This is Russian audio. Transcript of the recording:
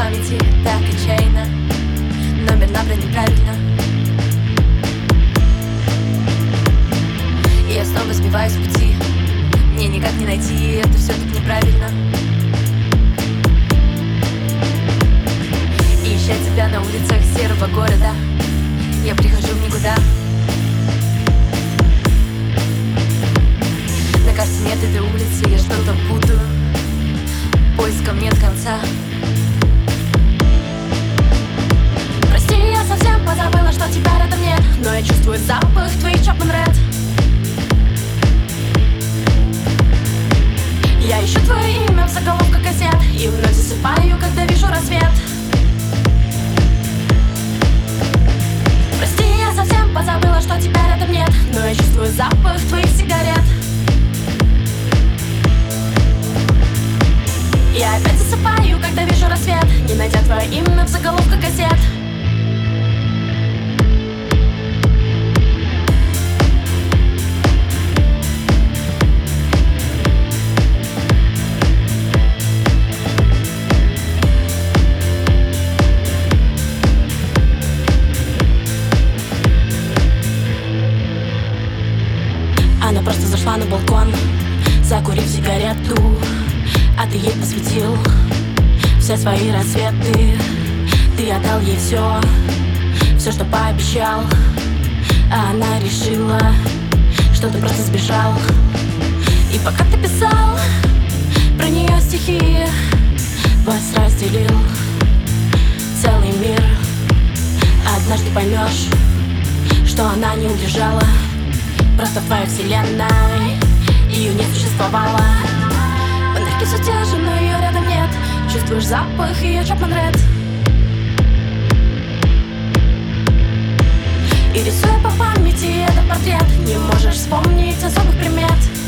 памяти так отчаянно. Номер набран неправильно, и я снова сбиваюсь с пути. Мне никак не найти, это все так неправильно. И ища тебя на улицах серого города, я прихожу в никуда. На карте нет этой улицы, я что-то путаю, поиском нет конца. Прости, я совсем позабыла, что тебя рядом нет, но я чувствую запах твоих Chapman Red. Я ищу твое имя в заголовках газет и вновь засыпаю, когда вижу рассвет. Прости, я совсем позабыла, что тебя рядом нет, но я чувствую запах твоих сигарет. Я опять засыпаю, когда вижу рассвет, не найдя твое имя в заголовках газет. Она просто зашла на балкон, закурив сигарету, а ты ей посвятил все свои рассветы. Ты отдал ей все, что пообещал, а она решила, что ты просто сбежал. И пока ты писал про нее стихи, вас разделил целый мир. Однажды поймешь, что она не убежала, просто в твоей вселенной ее не существовало. Фонарики все те же, но ее рядом нет. Чувствуешь запах ее Chapman Red. И рисуя по памяти этот портрет, не можешь вспомнить особых примет.